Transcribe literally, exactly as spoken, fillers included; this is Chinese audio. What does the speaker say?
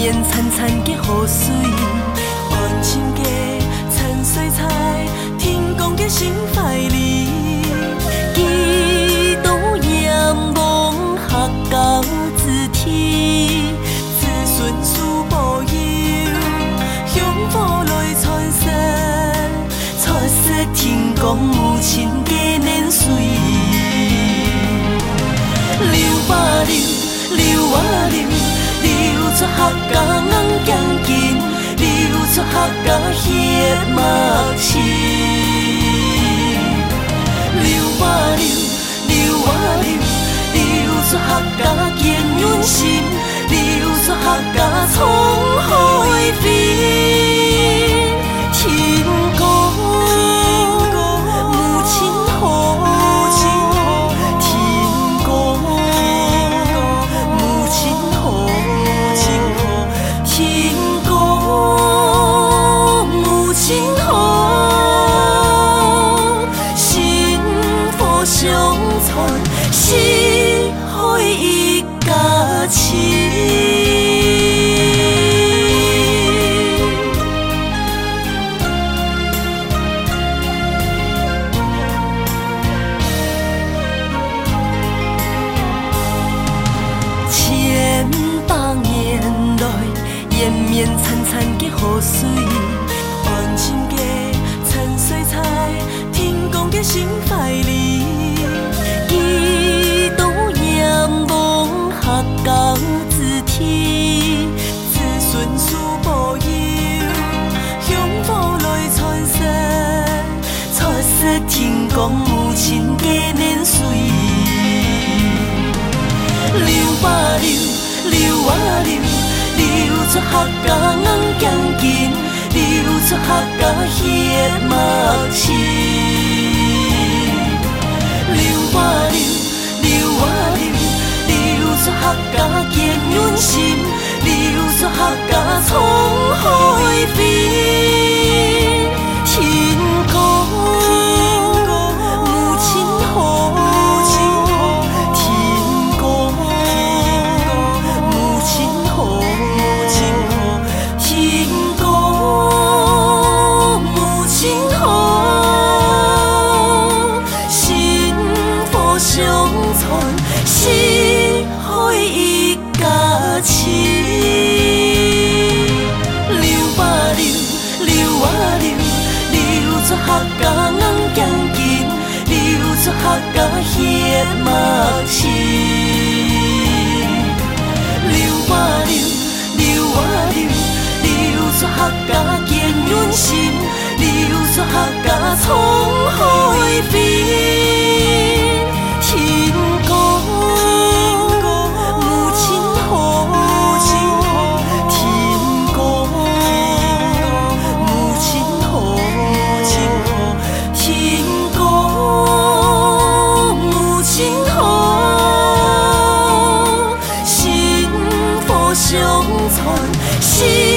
绵潺潺嘅雨水，安静嘅沉睡在天公嘅心怀里，祈祷仰望学到子天，子孙数保佑，享福来传承，传说天公母亲嘅年岁，流吧流，流啊流。流出客家硬强劲，流出客家血脉情。流啊流，流啊流，流出客家坚韧心，流出客家沧海飞。天公母亲好，天公母亲好。天公母亲好，幸福相传，四海一家亲。千百年来。延绵潺潺嘅雨水，安静嘅沉睡在天公嘅心怀里，祈祷仰望学到子天，子孙数保佑，享福来传承，传说天公母亲嘅年岁，流吧流，流啊流。流出客家硬强劲，流出客家血脉情。流啊流，流啊流，流出客家坚韧心，流出客家沧海飞。天公母亲好。相传四海一家亲，流吧流，流啊流，流出客家硬强劲，流出客家血脉情。流吧流，流啊流，流出客家坚韧心，流出客家沧海飞。天公母亲好，天公母亲好，天公母亲好，幸福相传。